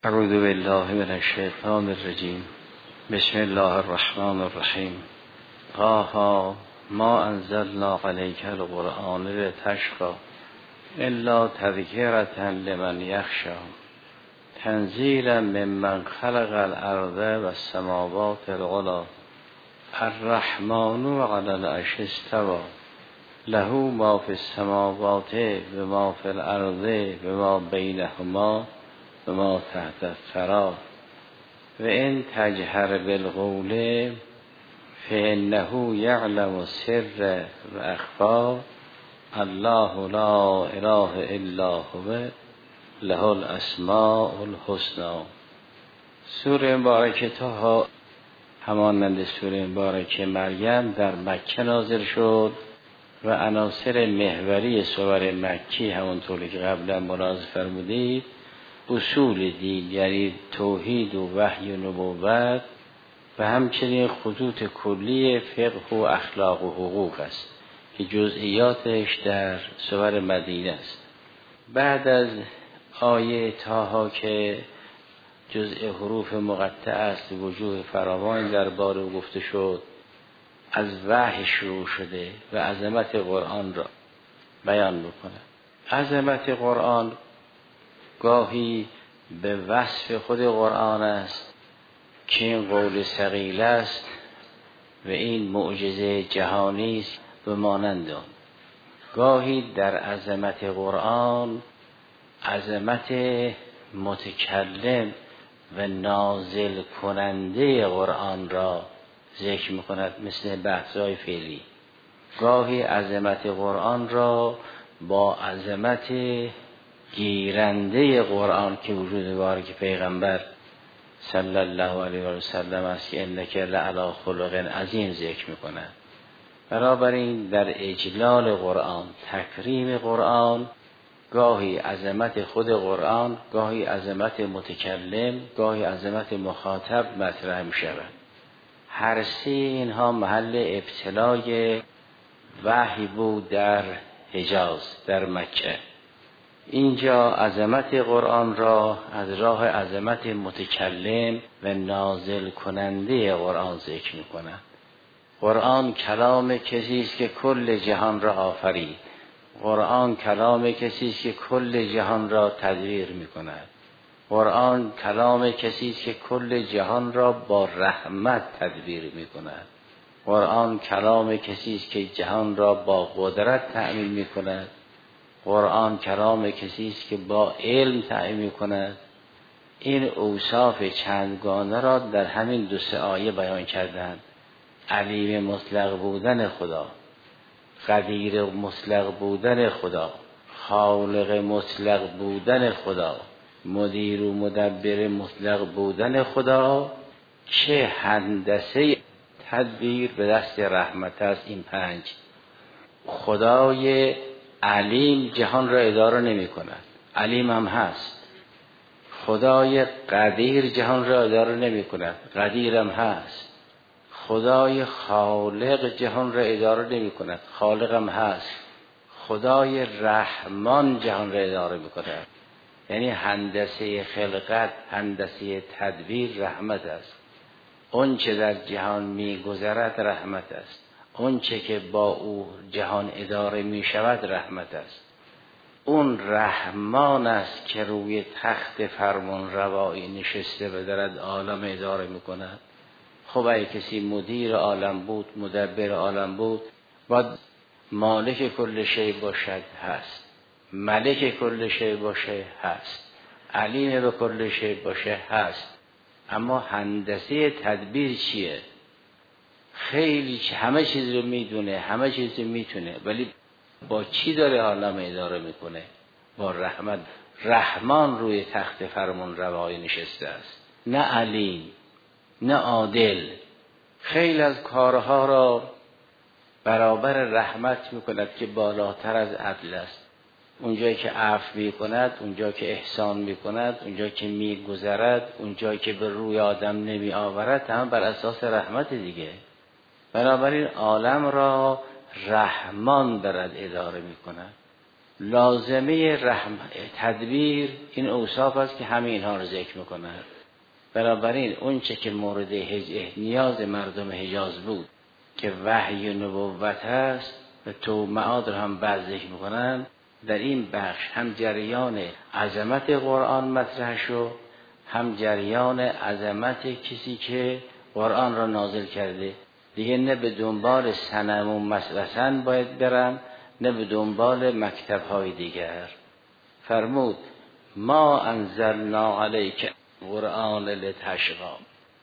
اعوذ بالله من الشیطان الرجیم. بسم الله الرحمن الرحیم. طه ما انزلنا علیک القرآن لتشقی الا تذکرة لمن یخشی تنزیلا ممن خلق الارض والسماوات العلی الرحمن علی العرش استوی له ما فی السماوات و ما فی الارض و ما بینهما و ما تحت الثری و ان تجهر بالقول فانه یعلم السر و اخفی الله لا اله الا هو له الاسماء الحسنی. سوره مبارکه طه همانند سوره مبارکه مریم در مکه نازل شد و عناصر محوری سور مکی همونطوری که قبلا ملاحظه فرمودید اصول دین، یعنی توحید و وحی و نبوت و همچنین خطوط کلی فقه و اخلاق و حقوق است که جزئیاتش در سور مدینه است. بعد از آیه طه که جزء حروف مقطع است، وجوه فراوان درباره او گفته شد، از وحی شروع شده و عظمت قرآن را بیان میکنه. عظمت قرآن گاهی به وصف خود قرآن است که این قول ثقیل است و این معجزه جهانی است و مانند آن. گاهی در عظمت قرآن عظمت متکلم و نازل کننده قرآن را ذکر می‌کند، مثل بحث‌های فعلی. گاهی عظمت قرآن را با عظمت گیرنده قرآن که وجود مبارک پیغمبر صلی الله علیه و سلم است که انک لعلی خلق عظیم ذکر می‌کند. بنابراین در اجلال قرآن، تکریم قرآن، گاهی عظمت خود قرآن، گاهی عظمت متکلم، گاهی عظمت مخاطب مطرح می‌شود. هر سه اینها محل ابتلای وحی بود در حجاز، در مکه. اینجا عظمت قرآن را از راه عظمت متکلم و نازل کننده قرآن ذکر می‌کند. قرآن کلام کسی است که کل جهان را آفرید. قرآن کلام کسی است که کل جهان را تدبیر می‌کند. قرآن کلام کسی است که کل جهان را با رحمت تدبیر می‌کند. قرآن کلام کسی است که جهان را با قدرت تأمین می‌کند. قرآن کلام کسی است که با علم تأمین می‌کند. این اوصاف چندگانه را در همین دو سه آیه بیان کردند. علیم مطلق بودن خدا، قدیر مطلق بودن خدا، خالق مطلق بودن خدا، مدیر و مدبر مطلق بودن خدا، چه هندسه تدبیر به دست رحمت است. این پنج. خدای علیم جهان را اداره نمی کند، علیم هم هست. خدای قدیر جهان را اداره نمی کند، قدیر هم هست. خدای خالق جهان را اداره نمی کند، خالق هم هست. خدای رحمان جهان را اداره می کند. یعنی هندسه خلقت، هندسه تدبیر رحمت است. اون چه در جهان می گذرد رحمت است. اون چه که با او جهان اداره می شود رحمت است. اون رحمان است که روی تخت فرمان روایی نشسته و دارد عالم اداره می کند. خب اگه کسی مدیر عالم بود، مدبر عالم بود، باید مالک کل شی باشد، هست. ملک کل شی باشه، هست. علیم به کل شی باشه، هست. اما هندسه تدبیر چیه؟ خیلی همه چیز رو میدونه، همه چیز رو میتونه، ولی با چی داره عالم اداره میکنه؟ با رحمت. رحمان روی تخت فرمان روایی نشسته است، نه علیم، نه عادل. خیلی از کارها را برابر رحمت میکند که بالاتر از عدل است. اونجایی که عفو میکند، اونجایی که احسان میکند، اونجایی که میگذرد، اونجایی که به روی آدم نمی آورد، هم بر اساس رحمت دیگه. بنابراین عالم را رحمان دارد اداره میکند. لازمه تدبیر این اوصاف است که همه اینها رو ذکر میکنند. بنابراین اون چه که مورد نیاز مردم حجاز بود که وحی و نبوت هست و تو معاد رو هم بعد ذکر میکنن، در این بخش هم جریان عظمت قرآن مطرح شد، هم جریان عظمت کسی که قرآن را نازل کرده. دیگه نه به دنبال صنم و مسلسن باید برن، نه به دنبال مکتب‌های دیگر. فرمود ما انزلنا علیک قرآن لتشقی.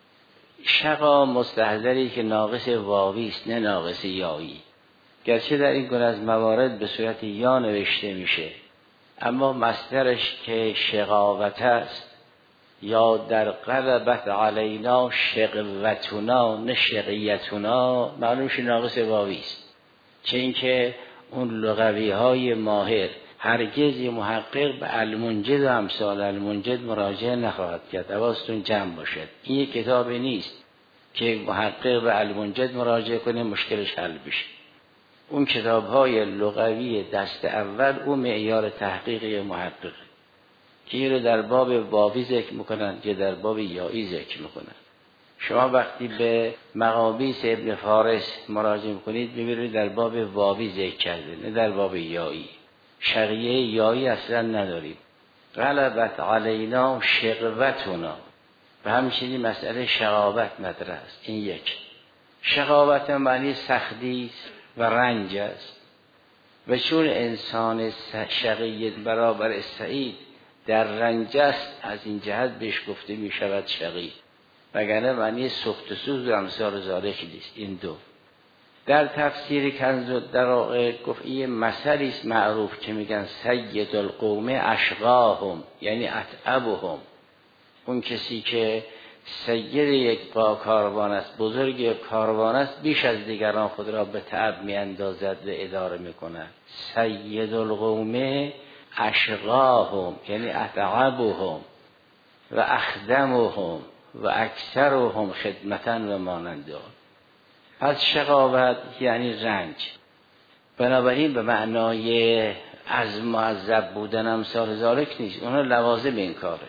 شقا مستحضری که ناقص واوی است نه ناقص یایی، گرچه در این گونه از موارد به صورت یا نوشته میشه، اما مصدرش که شقاوت است یا در غلبت علینا شقوتنا نه شقیتنا، معلوم شه ناقص واوی است. چه اینکه اون لغوی های ماهر هرگز محقق به المنجد و امثال المنجد مراجعه نخواهد کرد. حواستون جمع باشد، این یک کتابی نیست که محقق به المنجد مراجعه کنه مشکلش حل بشه. اون کتاب های لغوی دست اول اون معیار تحقیقی محقق که این رو در باب واوی ذکر میکنن یا در باب یایی ذکر میکنن. شما وقتی به مقابیس ابن فارس مراجعه میکنید ببینید در باب واوی ذکر کرده نه در باب یایی. شقیه یایی اصلا نداریم. غلبت علینا شقوتنا و همچنین مسئله شقاوت مطرح است. این یک. شقاوت معنی سختی و رنج است و چون انسان شقی برابر سعید در رنج است، از این جهت بهش گفته می شود شقی، وگرنه معنی سخت سوز و امثال ذالک نیست. این دو. در تفسیر کنز الدقایق گفت این مثلی است معروف که میگن سید القوم اشقاهم، یعنی اتعبهم. اون کسی که سید یک کاروان است، بزرگ یک کاروان است، بیش از دیگران خود را به تعب می اندازد و اداره می کند. سید القوم اشقاهم یعنی اتعبهم و اخدمهم و اکثرهم خدمتن و مانند آن. پس شقاوت یعنی رنج، بنابراین به معنای از معذب بودن امثال ذالک نیست، اونها لوازم این کاره.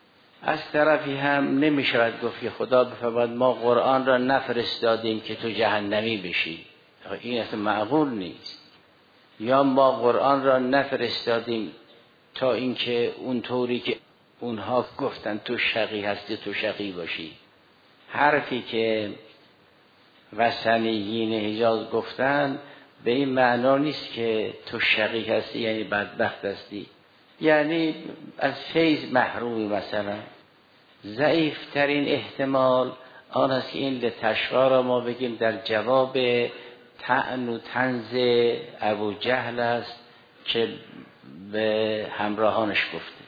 از طرفی هم نمیشود گفت که خدا بفرماید ما قرآن را نفرستادیم که تو جهنمی بشی، این اصلا معقول نیست. یا ما قرآن را نفرستادیم تا اینکه اون طوری که اونها گفتن تو شقی هستی تو شقی باشی. حرفی که وثنیین حجاز گفتن به این معنا نیست که تو شقی هستی یعنی بدبخت هستی، یعنی از فیض محرومی. مثلا ضعیف ترین احتمال آن است که این لتشقی را ما بگیم در جواب طعن و طنز ابو جهل است که به همراهانش گفته.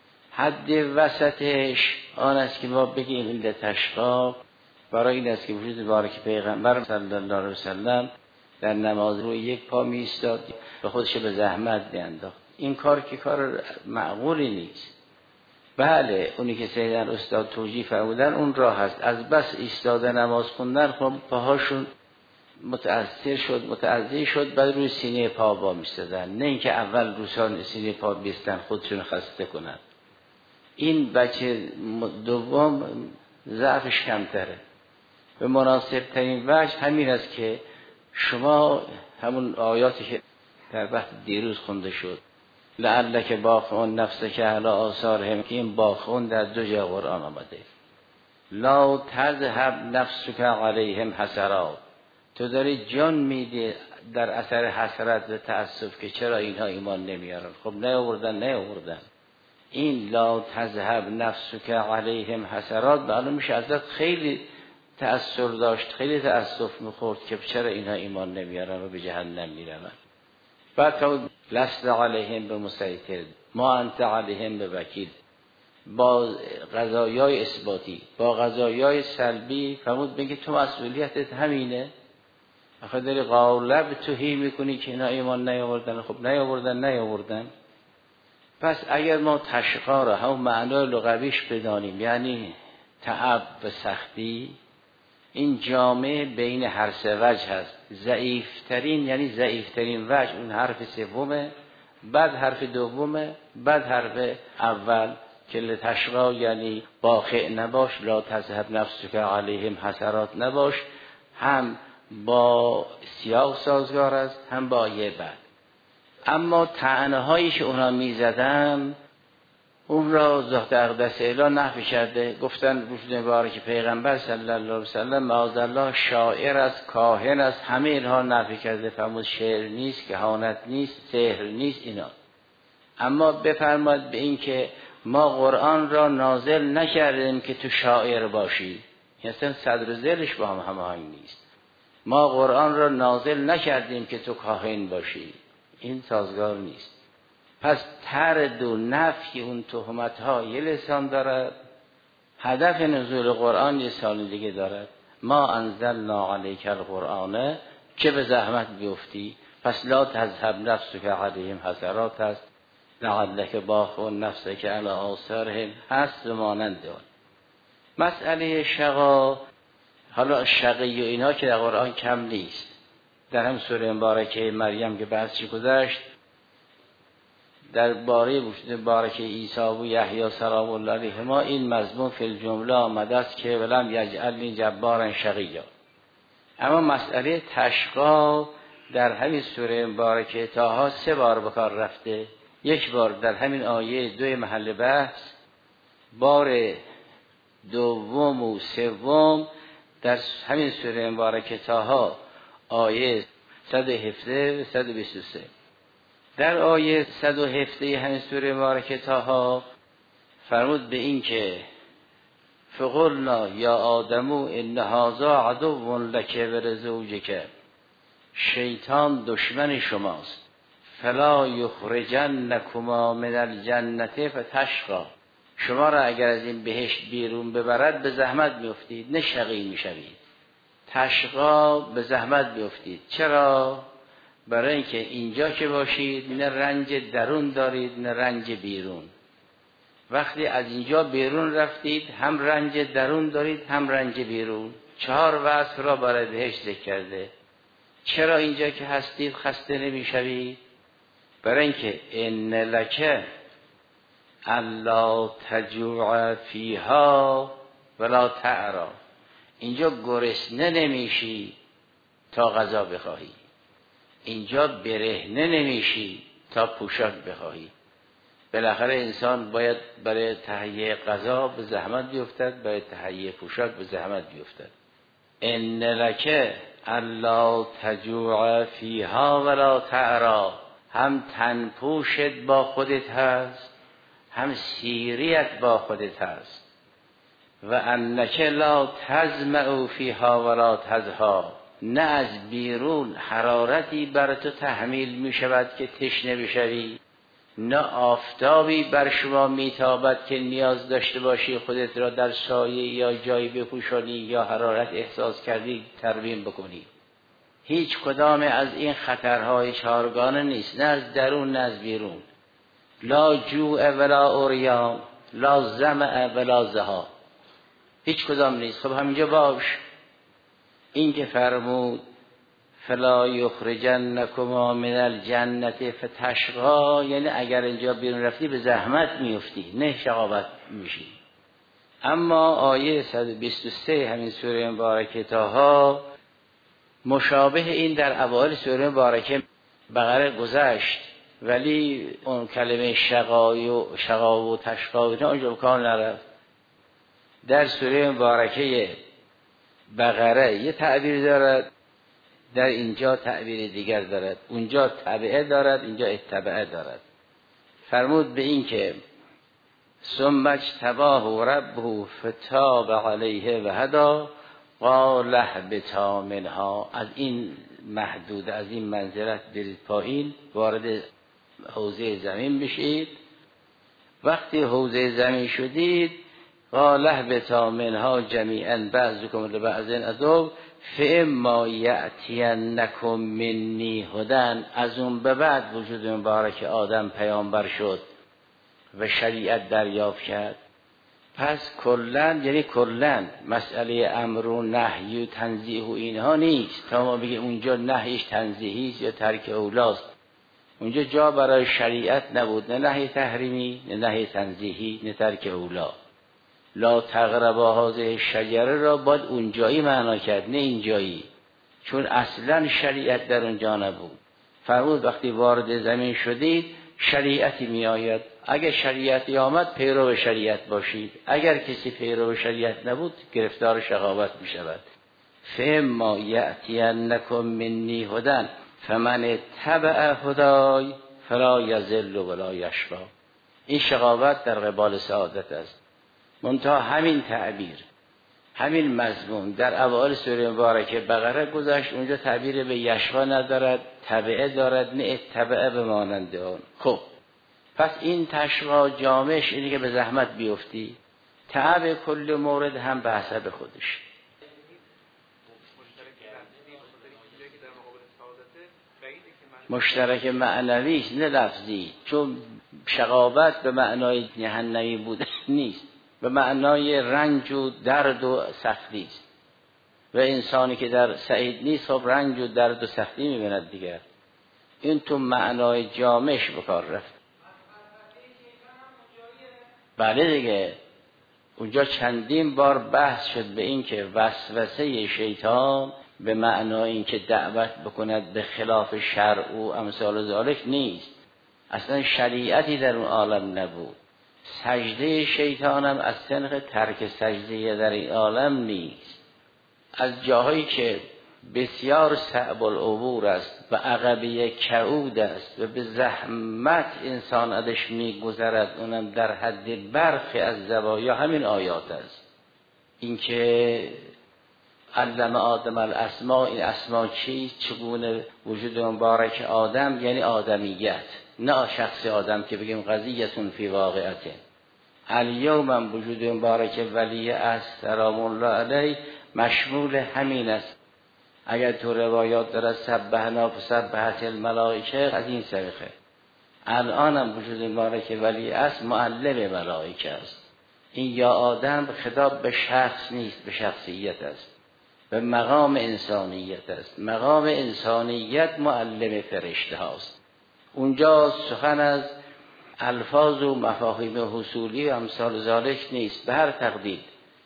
حد وسطش آن است که ما بگیم این لتشقی برای این است که وجود بارک پیغمبر صلی الله علیه وسلم در نماز روی یک پا می ایستاد، به خودش به زحمت میانداخت. این کار که کار معقولی نیست. بله اونی که سیدن استاد توجیه فرمودن اون راه هست، از بس ایستاده نماز خوندن خب پاهاشون متأثر شد متأذی شد، بعد روی سینه پا با میستادن، نه اینکه اول روی سینه پا بیستن خودشون خسته کنن. این بچه دوم ضعفش کمتره. به مناسب ترین وجه همین است که شما همون آیاتی که در وقت دیروز خونده شد لعلک باخون نفسک علی آثارهم، که این باخون در دو جا قرآن آمده. لا تذهب نفسک علیهم حسرات، تو داری جان میدی در اثر حسرت و تأسف که چرا اینها ایمان نمیارن. خب نیاوردن. این لا تذهب نفسک علیهم حسرات معلوم میشه ازت خیلی تأثر داشت، خیلی تأسف میخورد که چرا اینها ایمان نمیارن و به جهنم میرن. بعد فرمود لست علیهم بمسیطر ما انت علیهم بوکیل، با قضایای اثباتی با قضایای سلبی فرمود بگی تو مسئولیتت همینه. آخه داری قالب توهی میکنی که اینا ایمان نیاوردن. خب نیاوردن. پس اگر ما تشقا را هم معنای لغویش بدانیم یعنی تعب و سختی، این جامعه بین هر سه وجه هست. ضعیفترین یعنی ضعیفترین وجه اون حرف سومه، بعد حرف دومه، بعد حرف اول که لتشقا یعنی باخع نباش، لا تذهب نفسک علیهم حسرات نباش، هم با سیاق سازگار است هم با آیه بعد. اما طعنه هایش اونا میزدن اون را ذات اقدس اله نفی کرده. گفتن وجود مبارک پیغمبر صلی الله علیه و سلم معاذالله شاعر است، کاهن است، همه اینها نفی کرده. فرمود شعر نیست، کهانت نیست، سحر نیست اینا. اما بفرماد به این که ما قرآن را نازل نکردیم که تو شاعر باشی، اصلا صدر و ذیلش با هم هماهنگ نیست. ما قرآن را نازل نکردیم که تو کاهن باشی، این سازگار نیست. پس طرد و نفی اون تهمت ها یه لسان دارد، هدف نزول قرآن یه سال دیگه دارد. ما انزلنا علیک القرآن که به زحمت بیفتی، پس لا تذهب نفسک علیهم حسرات هست، لعلک باخع نفسک علی آثارهم هست و مانند آن. مسئله شقا، حالا شقی و اینا که در قرآن کم نیست. در هم سوره مبارکه مریم که بحثی گذشت در باره وجود مبارک عیسی و یحیی سلام الله علیهما، این مضمون فی الجمله آمده است که ولم یجعلنی جبارا شقیا. اما مسئله تشقا در همین سوره مبارکه طه 3 بار به کار رفته. یک بار در همین آیه 2 محل بحث، بار دوم و سوم در همین سوره مبارکه طه آیه 117 و 123. در آیه 117 همین سوره مبارکه طه فرمود به این که فقلنا یا آدم ان هذا عدو لک ولزوجک، شیطان دشمن شماست، فلا یخرجنکما من الجنة فتشقا، شما را اگر از این بهشت بیرون ببرد به زحمت میافتید، نه شقی میشوید. تشقا به زحمت بیافتید. چرا؟ برای اینکه اینجا که باشید نه رنج درون دارید نه رنج بیرون. وقتی از اینجا بیرون رفتید هم رنج درون دارید هم رنج بیرون. 4 وصف را برای بهشت ذکر کرده. چرا اینجا که هستید خسته نمیشوید؟ برای اینکه ان لک الا تجوع فیها ولا تعرا، اینجا گرسنه نمیشی تا غذا بخواهی، اینجا برهنه نمیشی تا پوشاک بخواهی. بالاخره انسان باید برای تهیه غذا به زحمت بیفتد، برای تهیه پوشاک به زحمت بیفتد. ان لک الا تجوع فیها ولا تعرا، هم تن پوشت با خودت هست هم سیریت با خودت هست. و انک لا تظمأ فیها ولا تضحا، نه از بیرون حرارتی بر تو تحمیل می شود که تشنه بشوی، نه آفتابی بر شما میتابد که نیاز داشته باشی خودت را در سایه یا جایی بپوشانی یا حرارت احساس کردی ترمیم بکنی. هیچ کدام از این خطرهای 4گانه نیست، نه از درون نه از بیرون. لا جوع ولا عریان، لا ظمأ ولا ضحا، هیچ کدام نیست. خب همینجا باش. این که فرمود فلا یخرجنکما من الجنة فتشقا، یعنی اگر اینجا بیرون رفتی به زحمت میفتی نه شقاوت میشی. اما آیه 123 همین سوره مبارکه طه مشابه این در اوایل سوره مبارکه بقره گذشت، ولی اون کلمه شقا و تشقا نه اونجا بکار نرفت. در سوره مبارکه بقره یه تعبیر دارد، در اینجا تعبیر دیگر دارد. اونجا تبعه دارد، اینجا اتبعه دارد. فرمود به این که ثم اجتباه ربه فتاب علیه و هدا قال اهبطا منها، از این محدود از این منزلت برید پایین، وارد حوزه زمین بشید. وقتی حوزه زمین شدید قال اهبطا منها جمیعا بعضکم لبعض عدو فاما یأتینکم منی هدی، از اون به بعد وجود مبارک آدم پیامبر شد و شریعت دریافت کرد. پس کلن، یعنی کلن مسئله امر و نهی و تنزیه و اینها نیست تا ما بگیم اونجا نهیش تنزیهی است یا ترک اولاست. اونجا جا برای شریعت نبود، نه نهی تحریمی نه نهی تنزیهی نه ترک اولا. لا تقربا هذه شجره را باید اونجایی معنا کرد نه اینجایی، چون اصلا شریعت در اونجا نبود. فرمود وقتی وارد زمین شدید شریعتی می آید، اگر شریعتی آمد پیرو شریعت باشید، اگر کسی پیرو شریعت نبود گرفتار شقاوت می شود. فاما یأتینکم منی هدی فمن تبع هدای فلا یضل ولا یشقی. این شقاوت در قبال سعادت است. منتها همین تعبیر، همین مضمون در اوائل سوره مبارکه بقره گذشت، اونجا تعبیر به یشقا ندارد، تبعه دارد، نه اتبعه به مانند آن. خب پس این تشقا جامعش اینه که به زحمت بیفتی، تعب کل مورد هم به حسب خودش. مشترک معنوی است نه لفظی، چون شقاوت به معنای جهنمی بوده نیست، به معنای رنج و درد و سختی است. و انسانی که در سعید نیست خب رنج و درد و سختی می‌بیند دیگر. این تو معنای جامعش به کار رفت. بله دیگه، اونجا چندین بار بحث شد به این که وسوسه شیطان به معنای این که دعوت بکند به خلاف شرع و امثال ذالک نیست. اصلا شریعتی در اون عالم نبود. سجده شیطان هم از سنخ ترک سجده در این عالم نیست. از جاهایی که بسیار صعب العبور است و عقبه کعود است و به زحمت انسان ازش میگذرد، اونم در حد برخی از زوایا همین آیات است. اینکه علم آدم الاسماء، این اسما چیست، چگونه وجود مبارک آدم یعنی آدمیت، نه شخص آدم که بگیم قضیتون فی واقعته. الیوم وجود مبارک ولی است سلام الله علیه مشمول همین است. اگر تو روایات داره سبحنا فسبحت الملائکه از این سرخه، الان هم وجود مبارک ولی است معلم ملائکه است. این یا آدم خطاب به شخص نیست، به شخصیت است، به مقام انسانیت است. مقام انسانیت معلم فرشته هاست. اونجا سخن از الفاظ و مفاهیم حصولی و امثال ذالک نیست. به هر تقدیر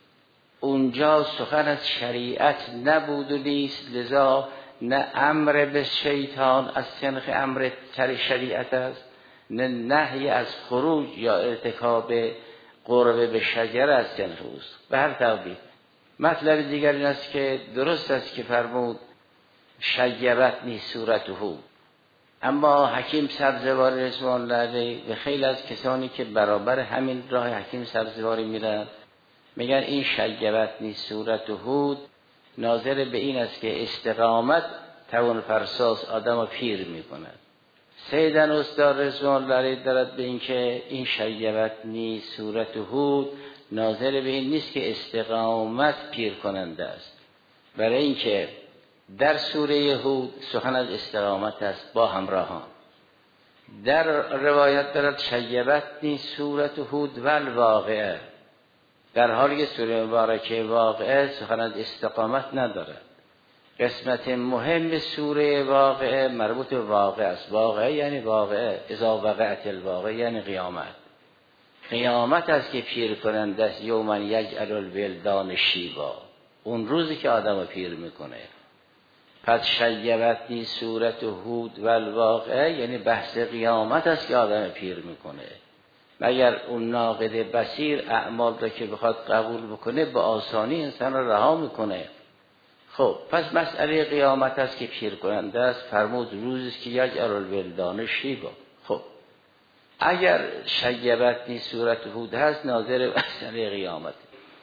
اونجا سخن از شریعت نبود و نیست، لذا نه امر به شیطان از سنخ امر تر شریعت است، نه نهی از خروج یا ارتکاب قرب به شجر از سنخ اوست. به هر تقدیر مطلب دیگر این است که درست است که فرمود شیبت نیست صورته، اما حکیم سبزواری رضوان الله علیه و خیلی از کسانی که برابر همین راه حکیم سبزواری میرن میگن این شیبت نیست صورته ناظر به این است که استقامت توان فرساس آدم رو پیر میکند. سیدن استاد رضوان الله علیه دارد به این که این شیبت نیست صورته ناظر به این نیست که استقامت پیر کننده است، برای اینکه در سوره هود سخن از استقامت است با همراهان. در روایت دارد شیبت نیست سوره هود و الواقعه، در حالی که سوره مبارکه واقعه سخن از استقامت ندارد. قسمت مهم سوره واقعه مربوط به واقعه است. واقعه یعنی واقعه، اذا وقعت الواقعه یعنی قیامت. قیامت است که پیر کننده است. یومن یجعل الولدان شیبا، اون روزی که آدم رو پیر میکنه. پس شیبتنی صورت هود و الواقعه یعنی بحث قیامت است که آدم پیر میکنه. مگر اون ناقد بصیر اعمال را که بخواد قبول بکنه به آسانی انسان را رها میکنه. خب پس مسئله قیامت است که پیر کننده است. فرمود روزی که یجعل الولدان شیبا. خب اگر شیبتنی صورت هود هست ناظر مسئله قیامت.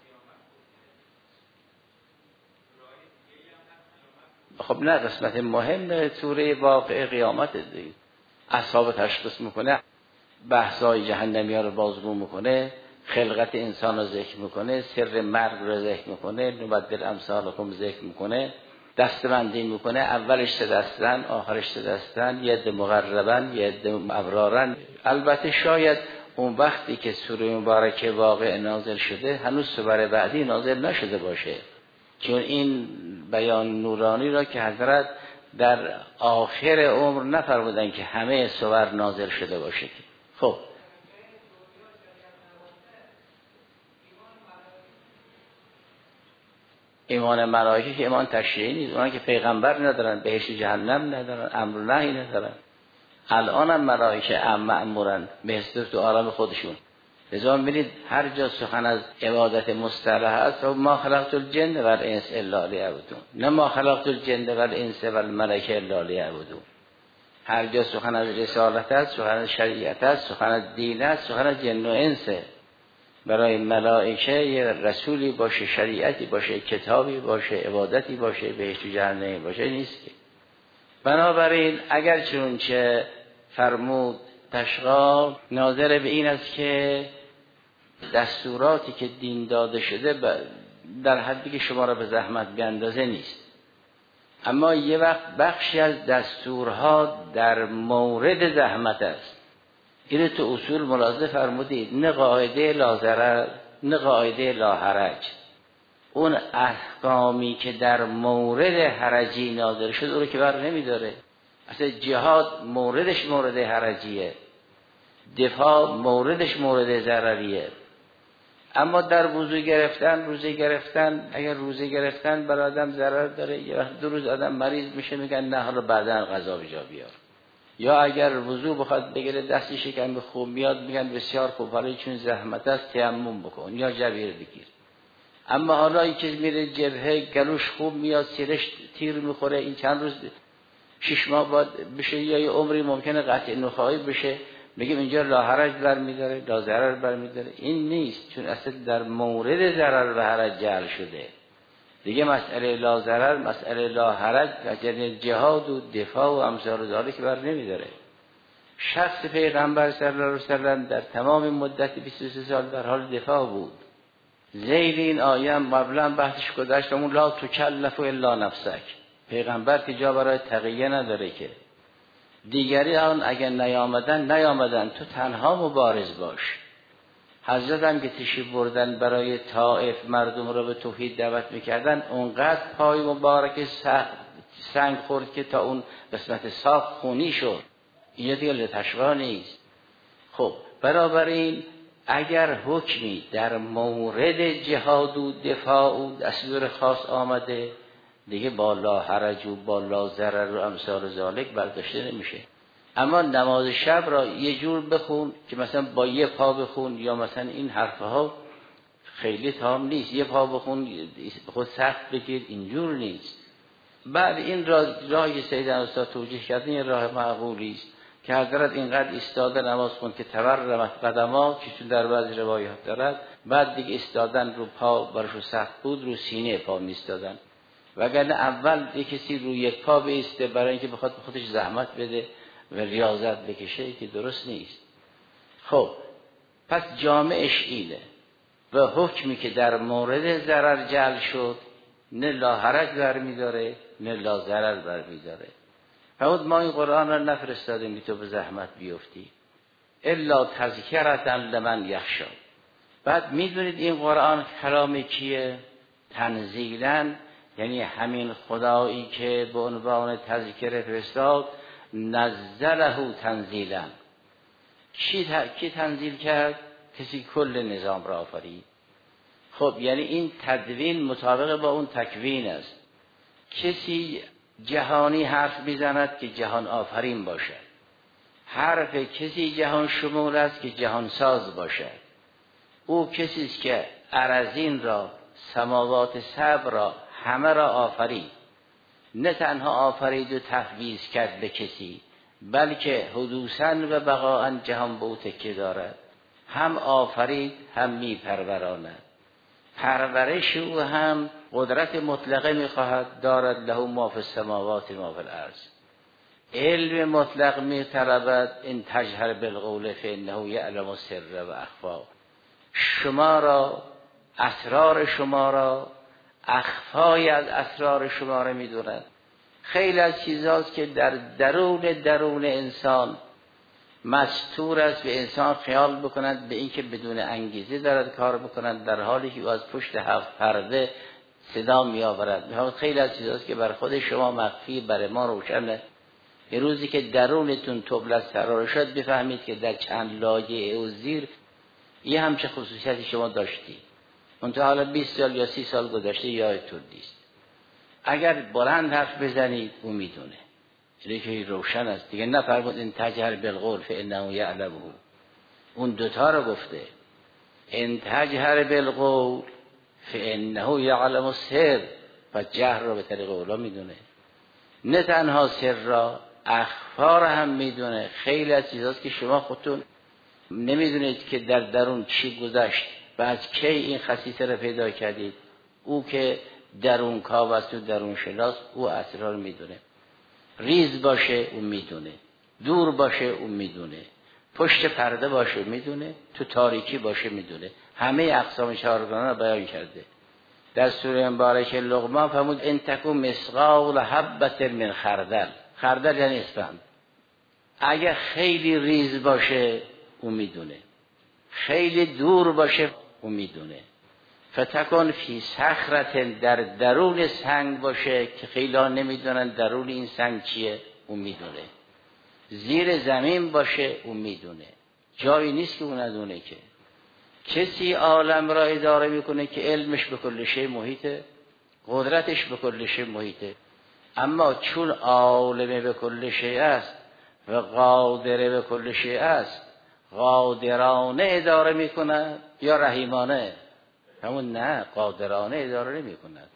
خب نه، قسمت مهم سوره واقعه قیامت دیگه. اصحاب تشخیص میکنه، بحثای جهنمی ها رو بازگو میکنه، خلقت انسان رو ذکر میکنه، سر مرگ رو ذکر میکنه، نبدل امثالکم ذکر میکنه، دستبندی میکنه. اولش 3 دستن، آخرش 3 دستن، یه عده مقربن، یه عده ابرارن. البته شاید اون وقتی که سوره مبارکه واقع نازل شده هنوز سوره بعدی نازل نشده باشه، چون این بیان نورانی را که حضرت در آخر عمر نفرمودن که همه صور نازل شده باشه. خب ایمان ملائکه که ایمان تشریعی نیست، اونا که پیغمبر ندارن، بهشت جهنم ندارن، امر و نهی ندارن. الان هم ملائکه مأمورن بهشت تو عالم خودشون. لذا می‌بینید هر جا سخن از عبادت مصطلح است، ما خلقت الجن و الانس الا لیعبدون، نه ما خلقت الجن و الانس و الملائکه الا لیعبدون. هر جا سخن از رسالت است، سخن از شریعت است، سخن از دین است، سخن از جن و انس. برای ملائکه یه رسولی باشه، شریعتی باشه، کتابی باشه، عبادتی باشه، بهشت و جهنمی باشه نیست که. بنابراین اگر چنانچه فرمود تشقا ناظر به این است که دستوراتی که دین داده شده در حدی که شما را به زحمت بیندازه نیست، اما یه وقت بخشی از دستورها در مورد زحمت است. اینو تو اصول ملاحظه فرمودید، نه قاعده لا ضرر نه قاعده لا حرج. اون احکامی که در مورد حرجی نازل شد اون رو که بر نمیداره. اصلا جهاد موردش مورد حرجیه، دفاع موردش مورد ضرریه. اما در روزه گرفتن اگر روزه گرفتن برای آدم ضرر داره، یه وقت 2 روز آدم مریض میشه میگن نه حالا بعداً غذا بجا بیار. یا اگر وضو بخواد بگیره دستی شکم خوب میاد میگن بسیار خوب، حالا چون زحمت است تیمم بکن یا جبیر بگیر. اما حالا این که میره جبهه گلوش خوب میاد، سیرش تیر میخوره، این چند روز 6 ماه بعد بشه یا یه عمری ممکنه قطع نخاعی بشه، میگیم اینجا لا حرج برمیداره، لا ضرر برمیداره. این نیست، چون اصلا در مورد ضرر و حرج جعل شده. دیگه مسئله لا ضرر، مسئله لا حرج، یعنی جهاد و دفاع و امثال ذالک که بر نمیداره. شخص پیغمبر صلی الله علیه و سلم در تمام مدت 23 سال در حال دفاع بود. ذیل این آیه هم قبلا بحثش گذشت، اون لا تکلف الا نفسک. پیغمبر که جا برای تقیه نداره که. دیگری آن اگر نیامدن تو تنها مبارز باش. حضرت هم که تشریف بردن برای طائف مردم رو به توحید دعوت میکردن، اونقدر پای مبارک سنگ خورد که تا اون قسمت ساق خونی شد. اینجا دیگه لتشقا نیست. خب بنابراین اگر حکمی در مورد جهاد و دفاع و دستور خاص آمده، دیگه با لا حرج و با لا ضرر و امثال ذالک برداشته نمیشه. اما نماز شب را یه جور بخون که مثلا با یه پا بخون، یا مثلا این حرفها خیلی تام نیست، یه پا بخون خود سخت بگیر، اینجور نیست. بعد این راهی سیدنا استاد توجیه کردن یه راه معقولی است که حضرت اینقدر ایستاده نماز خوند که تورمت قدما، که در بعضی روایات دارد، بعد دیگه ایستادن رو پا براشو سخت بود، رو سینه پا میستادن. وگرنه اول یک کسی روی یک پا بیسته برای اینکه بخواد خودش زحمت بده و ریاضت بکشه که درست نیست. خب پس جامعش اینه و حکمی که در مورد ضرر جعل شد نه لا حرج برمیداره نه لا ضرر برمیداره. فرمود ما این قرآن را نفرستادیم که تو به زحمت بیفتی، الا تذکرة لمن یخشی. بعد میدونید این قرآن کلام کیه؟ تنزیلاً، یعنی همین خدایی که به عنوان تذکره فرستاد، نزله تنزیلا. کی تنزیل کرد؟ کسی کل نظام را آفرید. خب یعنی این تدوین مطابق با اون تکوین است. کسی جهانی حرف میزند که جهان آفرین باشد، حرف کسی جهان شمول است که جهان ساز باشد. او کسی است که ارضین را، سماوات سبع را، همه را آفرید. نه تنها آفرید و تفویض کرد به کسی، بلکه حدوثاً و بقاءً جهان به او تکیه دارد. هم آفرید هم می پروراند. پرورش او هم قدرت مطلقه می خواهد، دارد له ما فی السماوات ما فی الارض. علم مطلق می طلبد، ان تجهر بالقول فانه یعلم السر و اخفا. شما را، اسرار شما را، اخفای از اسرار شما را می داند. خیلی از چیزاست که در درون انسان مستور است و انسان خیال بکند به این که بدون انگیزه دارد کار بکند، در حالی که او از پشت 7 پرده صدا می آورد. خیلی از چیزاست که بر خود شما مخفی، برای ما روشنه. یه روزی که درونتون طبل از تراره شد بفهمید که در چند لایه و زیر یه همچه خصوصیتی شما داشتی. منتها حالا 20 سال یا 30 سال گذشته یادتون نیست. اگر بلند حرف بزنید او میدونه. اینه که روشن است دیگه. نفرمود ان تجهر بالقول فانه یعلمه. اون دوتا رو گفته. ان تجهر بالقول فانه یعلم السر. و جهر رو به طریق اولا میدونه. نه تنها سر را، اخفا را هم میدونه. خیلی از چیزاست که شما خودتون نمیدونید که در درون چی گذشت و از کی این خصیصه را پیدا کردید. او که درون کاو است و درون شناس، او اسرار میدونه. ریز باشه او میدونه، دور باشه او میدونه، پشت پرده باشه میدونه، تو تاریکی باشه میدونه. همه اقسام چهارگانه را بیان کرده. در سوره مبارکه لقمان فرمود ان تکون مثقال حبة من خردل. خردل یعنی اسفند. اگه خیلی ریز باشه او میدونه، خیلی دور باشه او میدونه. فتکن فی صخرة، در درون سنگ باشه که خیلی ها نمیدونن درون این سنگ چیه، او میدونه. زیر زمین باشه او میدونه. جایی نیست که او ندونه. که کسی عالم را اداره میکنه که علمش به کل شی محیطه، قدرتش به کل شی محیطه. اما چون عالم به کل شی است و قادر به کل شی است، قادرانه اداره میکنه یا رحیمانه؟ همون نه، قادرانه اداره نمی کند.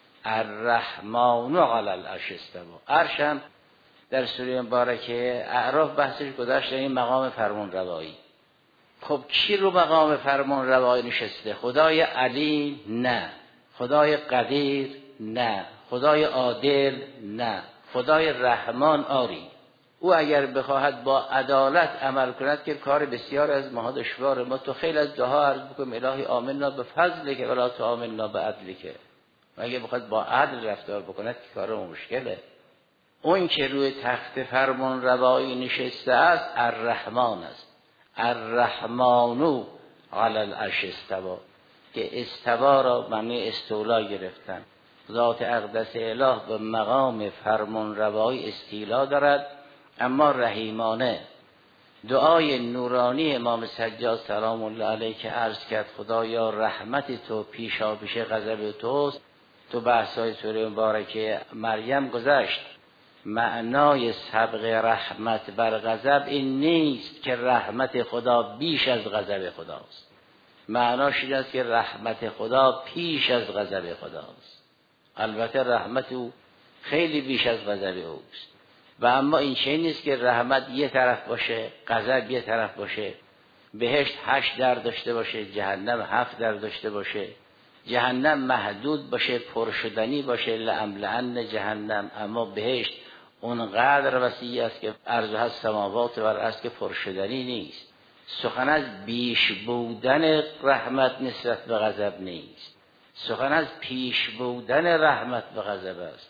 الرحمن علی العرش استوى. عرش هم در سوره مبارکه اعراف بحثش گذاشت، این مقام فرمان روایی. خب کی رو مقام فرمان روایی نشسته؟ خدای علیم؟ نه. خدای قدیر؟ نه. خدای عادل؟ نه. خدای رحمان؟ آری. او اگر بخواهد با عدالت عمل کند که کار بسیار از ما دشواره. ما تو خیلی از دعا عرض بکنیم الهی آمنا به فضلک ولا تآمنا به عدلک. و اگر بخواد با عدل رفتار بکند که کار مشکله. اون که روی تخت فرمان روایی نشسته است الرحمن است. الرحمن علی العرش استوى، که استوا را معنی استولا گرفتن. ذات اقدس اله به مقام فرمان روایی استیلا دارد، اما رحیمانه. دعای نورانی امام سجاد سلام الله علیه که عرض کرد خدایا رحمت تو پیشا پیش غضب توست، تو بحثای سوره مبارکه مریم گذشت. معنای سبق رحمت بر غضب این نیست که رحمت خدا بیش از غضب خداست. معناش این است که رحمت خدا پیش از غضب خداست. البته رحمت او خیلی بیش از غضب اوست. و اما این چیزی نیست که رحمت یه طرف باشه، غضب یه طرف باشه. بهشت 8 در داشته باشه، جهنم 7 در داشته باشه. جهنم محدود باشه، پرشدنی باشه، لأملأن جهنم. اما بهشت اونقدر وسیع است که عرضها السماوات و الارض که پرشدنی نیست. سخن از بیش بودن رحمت نسبت به غضب نیست. سخن از پیش بودن رحمت به غضب است.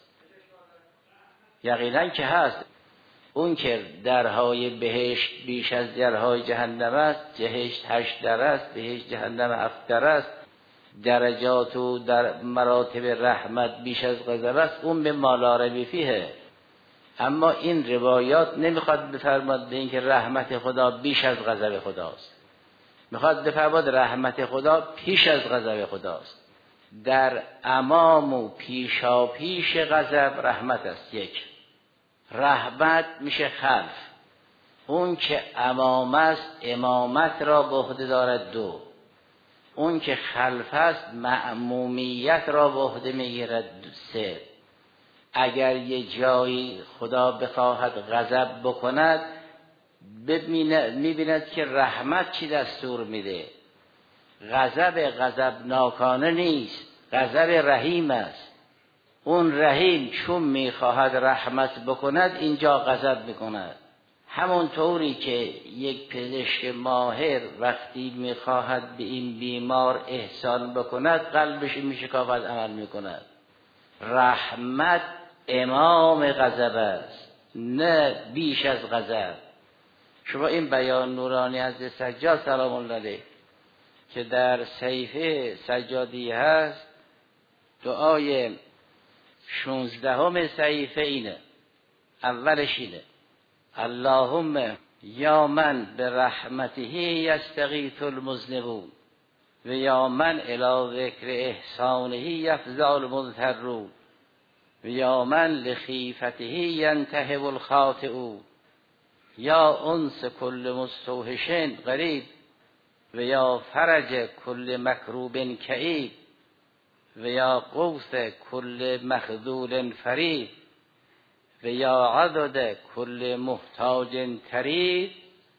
یقینا که هست. اون که درهای بهشت بیش از درهای جهنم است، بهشت 8 در است، بهشت جهنم 7 در است، درجات و در مراتب رحمت بیش از غضب است، اون به مالا ریب فیه. اما این روایات نمیخواد بفرماد به این که رحمت خدا بیش از غضب خداست. میخواد بفرماد رحمت خدا پیش از غضب خداست. در امام و پیشا پیش غضب رحمت است. یک رحمت میشه خلف. اون که امام است امامت را به عهده دارد. 2 اون که خلف است مأمومیت را به عهده میگیرد. 3 اگر یه جایی خدا بخواهد غضب بکند میبیند که رحمت چی دستور میده. غضب ناکانه نیست، غضب رحیم است. اون رحیم چون میخواهد رحمت بکند اینجا غضب میکند. همون طوری که یک پزشک ماهر وقتی میخواهد به این بیمار احسان بکند قلبش میشکافد عمل میکند. رحمت امام غضب است، نه بیش از غضب. شما این بیان نورانی از سجاد سلام الله علیه که در صحیفه سجادی هست دعای 16 صحیفه اینه. اولش اینه: اللهم یا من به رحمته یستغیث المذنبون و یا من الی ذکر احسانه یفزع المضطرون و یا من لخیفته ینتهب الخاطئون یا انس کل مستوحش غریب و یا فرج کل مکروب کئیب و یا غوث کل مخذول فرید و یا عدد کل محتاج ترید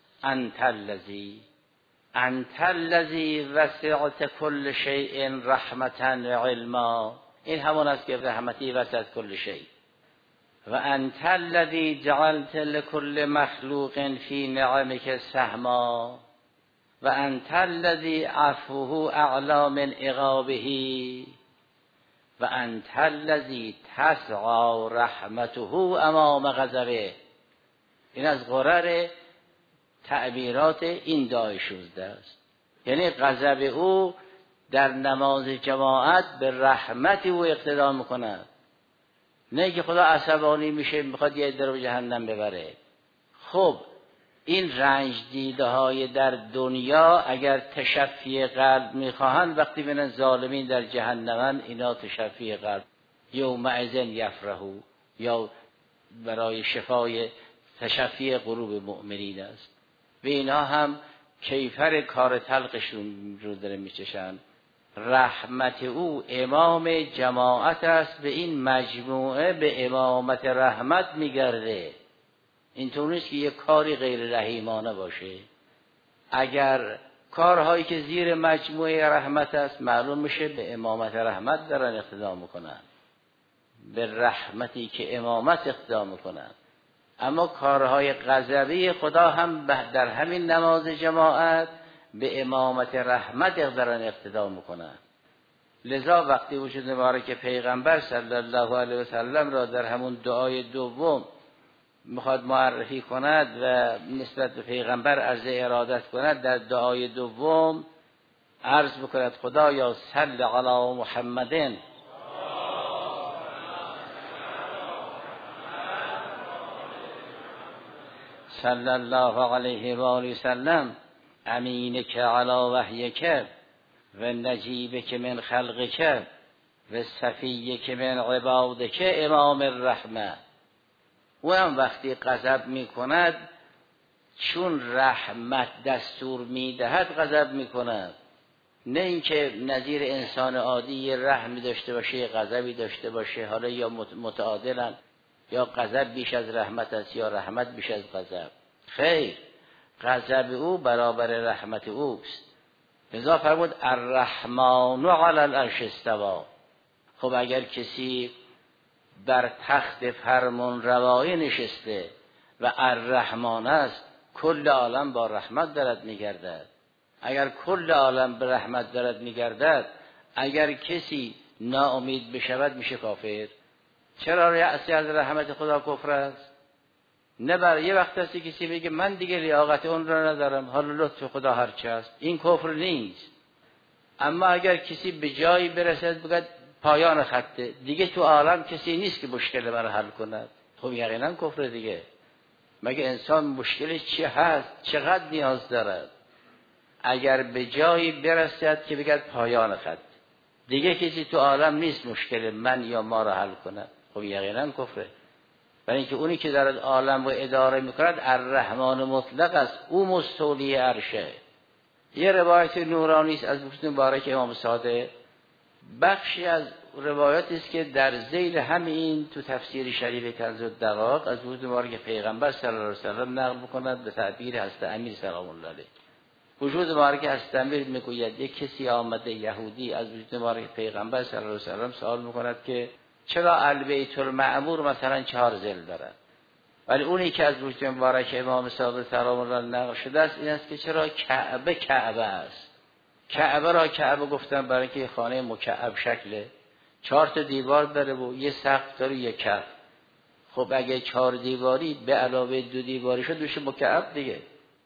انت الذی وسعت کل شیء رحمتا و علما. این همون است که رحمتی وسعت کل شیء. و انت الذی جعلت لكل مخلوق فی نعمک سهما و انت الذی عفوه اعلی من عقابه و انت الذی تسعى رحمته امام غضبه. این از غرر تعبیرات این دعای 16 است. یعنی غضب او در نماز جماعت به رحمت او اقتدا میکند، نه که خدا عصبانی میشه میخواد یه عده رو به جهنم ببره. خب این رنج دیده های در دنیا اگر تشفی قلب میخواهند، وقتی بینن ظالمین در جهنمن، اینا تشفی قلب یومئذ یفرحوا، یا برای شفای تشفی قلوب مؤمنین است. و اینا هم کیفر کار تلقشون رو داره میچشن. رحمت او امام جماعت است، به این مجموعه به امامت رحمت میگرده. اینطور نیست که یک کاری غیر رحیمانه باشه. اگر کارهایی که زیر مجموعه رحمت است، معلوم میشه به امامت رحمت دارن اقتدا میکنن، به رحمتی که امامت اقتدا میکنن. اما کارهای غضبی خدا هم در همین نماز جماعت به امامت رحمت دارن اقتدا میکنن. لذا وقتی وجود مبارک پیغمبر صلی الله علیه و سلم را در همون دعای دوم میخواد معرفی کند و نسبت به پیغمبر عرض ارادت کند، در دعای دوم عرض بکند خدایا صل علی محمد صلی الله علیه و آله وسلم امینک علی وحیک و نجیبک من خلقک و صفیک من عبادک امام الرحمه. او هم وقتی غضب می کند، چون رحمت دستور می دهد غضب می کند، نه اینکه نظیر انسان عادی رحمی داشته باشه، غضبی داشته باشه، حالا یا متعادلن، یا غضب بیش از رحمت است یا رحمت بیش از غضب. خیر، غضب او برابر رحمت اوست. لذا فرمود الرحمن علی العرش استوی. خب اگر کسی بر تخت فرمان روایی نشسته و الرحمن است، کل عالم با رحمت دارد میگردد. اگر کل عالم به رحمت دارد میگردد، اگر کسی ناامید بشود میشه کافر. چرا یأسی از رحمت خدا کفر است؟ نه بر یه وقت هستی کسی بگه من دیگه لیاقت اون را ندارم، حالا لطف خدا هرچی است، این کفر نیست. اما اگر کسی به جایی برسد بگه پایان خطه، دیگه تو عالم کسی نیست که مشکل مرا حل کند، خب یقینا کفر دیگه. مگه انسان مشکلش چی هست؟ چقدر نیاز دارد؟ اگر به جایی برسد که بگه پایان خط، دیگه کسی تو عالم نیست مشکل من یا ما را حل کند، خب یقینا کفره. برای اینکه اونی که دارد عالم رو اداره میکند الرحمن مطلق است، او مستولی عرشه. یه روایت نورانی است از وجود مبارک امام صادق، بخشی از روایاتی است که در ذیل همین تو تفسیر شریف کنز الدقائق از وجود مبارک پیغمبر صلی الله علیه و سلم نقل می‌کند به تعبیر حضرت امیر سلام الله علیه. وجود مبارک حضرت امیر میگوید یک کسی آمده یهودی از وجود مبارک پیغمبر صلی الله علیه و سلم سوال می‌کند که چرا البیت المعمور مثلا 4 ذیل دارد، ولی اونی که از وجود مبارک امام صادق سلام الله نقل شده است این است که چرا کعبه است. کعبه را کعبه گفتن برای اینکه خانه مکعب شکله، 4 تا دیوار داره و یه سقف داره یک کف. خب اگه 4 دیواری به علاوه 2 دیواری شد میشه مکعب دیگه.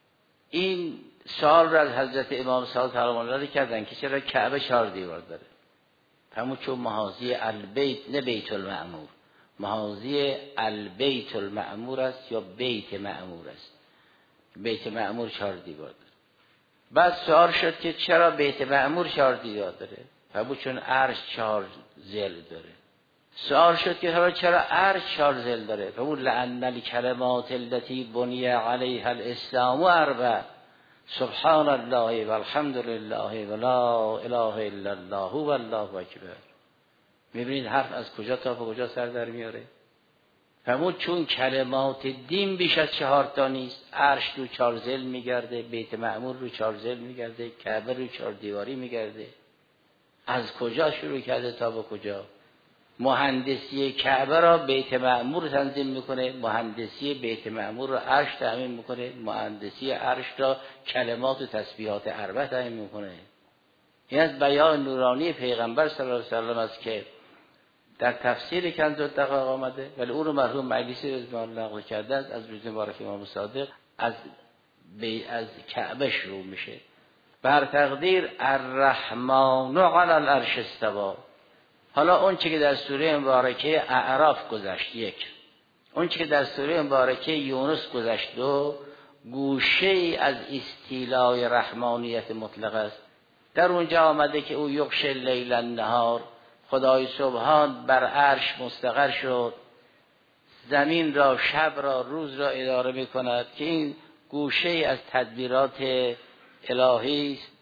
این سوال را از حضرت امام صادق سلام الله علیه کردن که چرا کعبه 4 دیوار داره. همون چون محاذی البیت نه بیت المعمور، محاذی البیت المعمور است یا بیت معمور است. بیت معمور 4 دیوار داره. بعد سوال شد که چرا بیت معمور 4 دیوار داره؟ همون چون عرش 4 ضلع داره. سوال شد که حالا چرا عرش 4 ضلع داره؟ همون لأن الکلمات التي بنی علیها الاسلام اربع، سبحان الله والحمد لله ولا اله الا الله والله اکبر. میبینید حرف از کجا تا کجا سر در میاره. همون چون کلمات دین بیش از 4 تا نیست، عرش رو 4 ضلع میگرده، بیت معمور رو 4 ضلع میگرده، کعبه رو 4 دیواری میگرده. از کجا شروع کرده تا به کجا؟ مهندسی کعبه را بیت معمور تنظیم میکنه، مهندسی بیت معمور را عرش تامین میکنه، مهندسی عرش را کلمات و تسبیحات اربع تامین میکنه. این از بیان نورانی پیغمبر صلی الله علیه و سلم است که در تفسیر کنز الدقایق آمده، ولی اون رو مرحوم مجلسی رضوان الله نقل کرده است از روز مبارک امام صادق. از کعبه شروع میشه. بر تقدیر الرحمن علی العرش استوى. حالا اون چی که در سوره مبارکه اعراف گذشت 1، اون چی که در سوره مبارکه یونس گذشت 2، گوشه ای از استیلای رحمانیت مطلق است. در اونجا آمده که او یغشی اللیل النهار، خدای سبحان بر عرش مستقر شد، زمین را، شب را، روز را اداره می کند، که این گوشه ای از تدبیرات الهی است.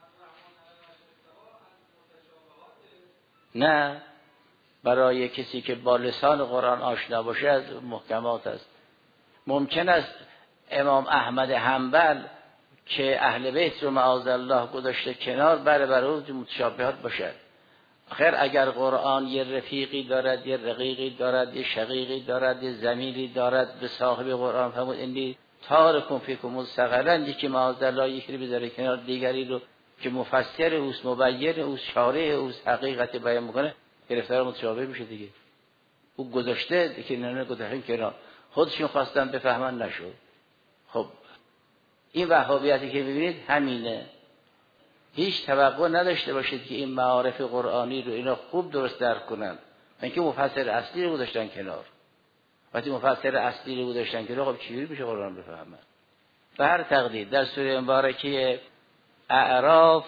نه، برای کسی که با لسان قرآن آشنا باشه از محکمات است. ممکن است امام احمد حنبل که اهل بیت رو معاذالله گذاشته کنار، بر او متشابهات باشد. آخر اگر قرآن یه رفیقی دارد، یه رقیقی دارد، یه شقیقی دارد، یه زمیری دارد، به صاحب قرآن فرمود انی تارکم فیکم الثقلین، یکی معاذالله یکی رو بذاره کنار دیگری رو که مفسر اوست، مبین اوست، شارح اوست، حقیقت بیان میکنه، گرفتار متشابه میشه دیگه. او گذاشته که نه گذاشتن کنار، خودشون خواستن بفهمن نشد. خب این وهابیتی که میبینید همینه. هیچ توقع نداشته باشید که این معارف قرآنی رو اینا خوب درست درک کنن. من که مفسر اصلی رو گذاشتن کنار. وقتی مفسر اصلی رو گذاشتن کنار، خب چجوری میشه قرآن بفهمن؟ به هر تقدیر در سوره مبارکه اعراف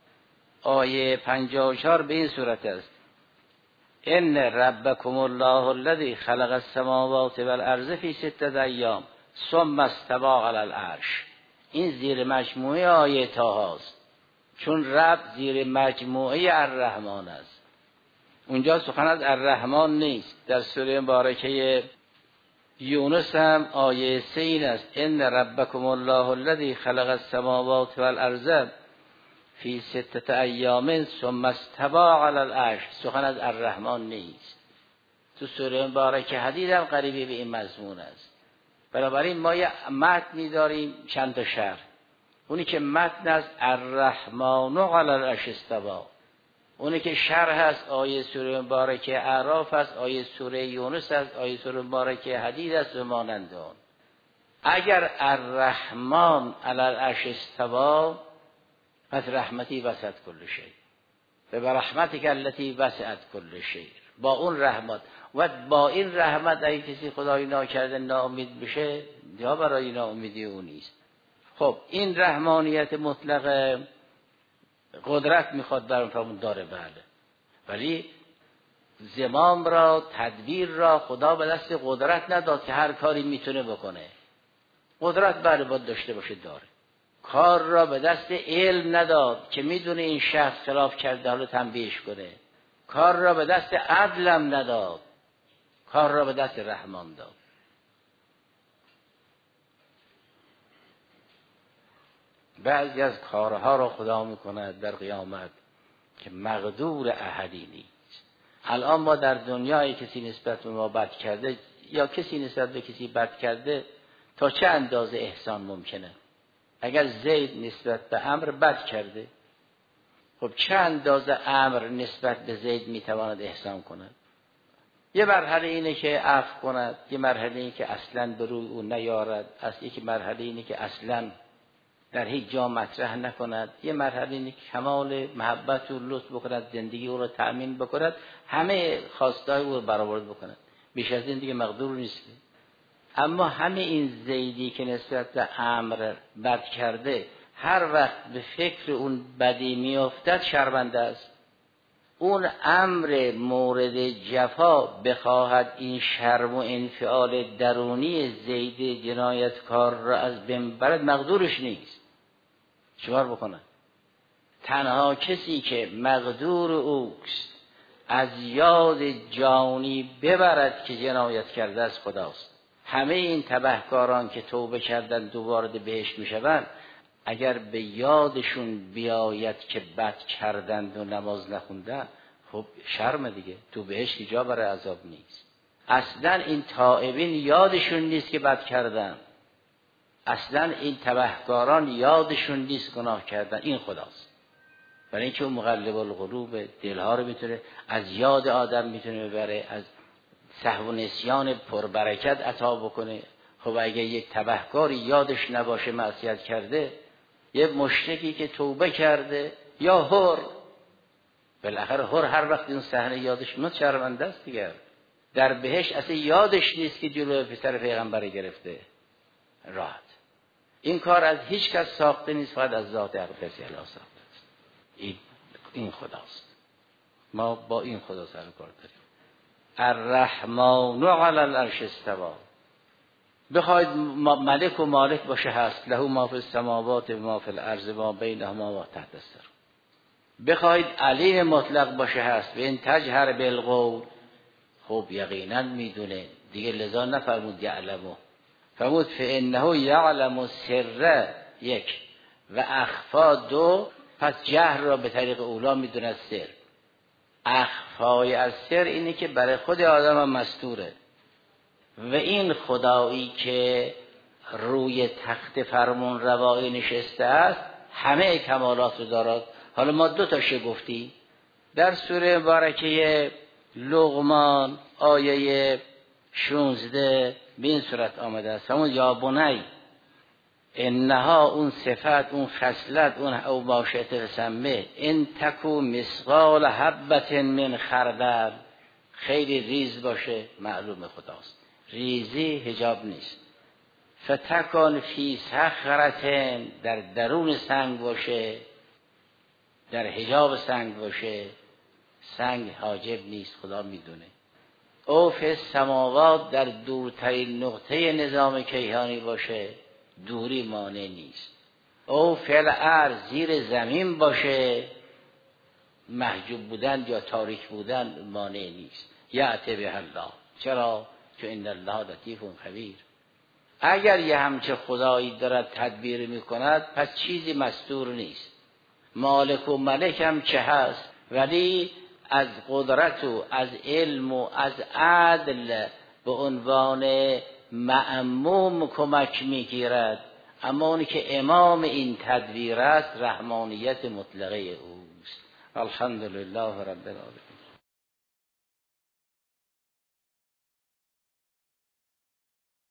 آیه 54 به این صورت است: ان ربکم الله الذی خلق السماوات والارض فی 6 ایام ثم استوى علی العرش. این زیر مجموعه آیه طه است، چون رب زیر مجموعه الرحمن است. اونجا سخن از الرحمن نیست. در سوره مبارکه یونس هم آیه 3 این است: ان ربکم الله الذی خلق السماوات والارض فی 6 ایام ثم استوى علی العرش. سخن از الرحمن نیست. تو سوره مبارکه حدید هم قریبی به این مضمون است. بنابراین ما یه متنی داریم چند تا شرح. اونی که متن است الرحمن علی العرش استوى، اونی که شرح است آیه سوره مبارکه اعراف است، آیه سوره یونس است، آیه سوره مبارکه حدید است و مانند آن. اگر الرحمن علی العرش استوى، پس رحمتی وسعت کل شیء و برحمتک التي وسعت کل شیء. با اون رحمت و با این رحمت اگه کسی خدای ناکرده ناامید بشه، جا برای ناامیدی اون نیست. خب این رحمانیت مطلق قدرت میخواد در اون داره، بله، ولی زمام را، تدبیر را خدا به دست قدرت نداد که هر کاری میتونه بکنه. قدرت بله باید داشته باشه، داره. کار را به دست علم نداد که میدونه این شخص خلاف کرده حالا تنبیهش کنه. کار را به دست عدلم نداد، کار را به دست رحمان داد. بعضی از کارها را خدا میکند در قیامت که مقدور احدی نیست. الان ما در دنیای کسی نسبت به ما بد کرده یا کسی نسبت به کسی بد کرده، تا چه اندازه احسان ممکنه؟ اگر زید نسبت به عمرو بد کرده، خب چه اندازه عمرو نسبت به زید میتواند احسان کند؟ یه مرحله اینه که عفو کند، یه مرحله اینه که اصلا به روی او نیارد، یکی مرحله اینه که اصلا در هیچ جا مطرح نکند. یه مرحله اینه که کمال محبت و لطف بکند، زندگی او را تأمین بکند، همه خواستهای او را برآورد بکند، بیش از این دیگه مقدور نیست. اما همه این زیدی که نسبت به امر بد کرده هر وقت به فکر اون بدی میافتد شرمنده است. اون امر مورد جفا بخواهد این شرم و انفعال درونی زید جنایتکار را از بین برد، مقدورش نیست. چیکار بکنه؟ تنها کسی که مقدور اوست از یاد جانی ببرد که جنایت کرده از خداست. همه این تبهکاران که توبه کردن دوباره بهشت میشوند، اگر به یادشون بیاید که بد کردند و نماز نخوندن، خب شرم دیگه، تو بهشت جا برای عذاب نیست. اصلا این تائبین یادشون نیست که بد کردن، اصلا این تبهکاران یادشون نیست گناه کردن، این خداست. برای اینکه اون مقلب القلوب دلها رو میتونه از یاد آدم میتونه ببره، از سهو و نسیان پربرکت عطا بکنه. خب اگه یک تبهکاری یادش نباشه معصیت کرده، یه مشرکی که توبه کرده، یا حر، بالاخره حر هر وقت این صحنه یادش میاد شرمنده است دیگه. در بهشت اصلا یادش نیست که جلوی پسر پیغمبر گرفته راحت. این کار از هیچ کس ساخته نیست، فقط از ذات اقدس الله ساخته است. این خداست. ما با این خدا سر کار داریم. الرحمن علی العرش استوى. بخواید ملک و مالک باشه هست، له ما فی السماوات و ما فی الارض ما بینهما و تحت الثرى. بخواید علیم مطلق باشه هست، و این تجهر بالقول، خب یقینا میدونه دیگه، لذا نفرمود یعلمو، فرمود فانه یعلم السر یک و اخفا دو. پس جهر را به طریق اولا میدونه سر. اخفای از سر اینه که برای خود آدم هم مستوره. و این خدایی که روی تخت فرمون روایی نشسته است همه کمالات رو دارد. حالا ما دو تاشه گفتیم در سوره مبارکه لقمان آیه 16 به این صورت آمده است، همون یا بنی انها، اون صفت، اون خصلت، اون او باشت رسمه، ان تکو مثقال حبت من خردل، خیلی ریز باشه معلوم خداست، ریزی حجاب نیست. فتکن فی صخرة، در درون سنگ باشه، در حجاب سنگ باشه، سنگ حاجب نیست، خدا میدونه. او فی السماوات، در دورترین نقطه نظام کیهانی باشه، دوری مانع نیست. او فی الارض، زیر زمین باشه، محجوب بودن یا تاریک بودن مانع نیست. یأتی به الله، چرا؟ چون ان الله لطیف خبیر. اگر یه همچه خدایی دارد تدبیر میکند، پس چیزی مستور نیست. مالک و ملک هم چه هست، ولی از قدرت و از علم و از عدل به عنوان مأموم کمک میگیرد. اما اونی که امام این تدبیر است رحمانیت مطلقه اوست. الحمدلله رب العالمین.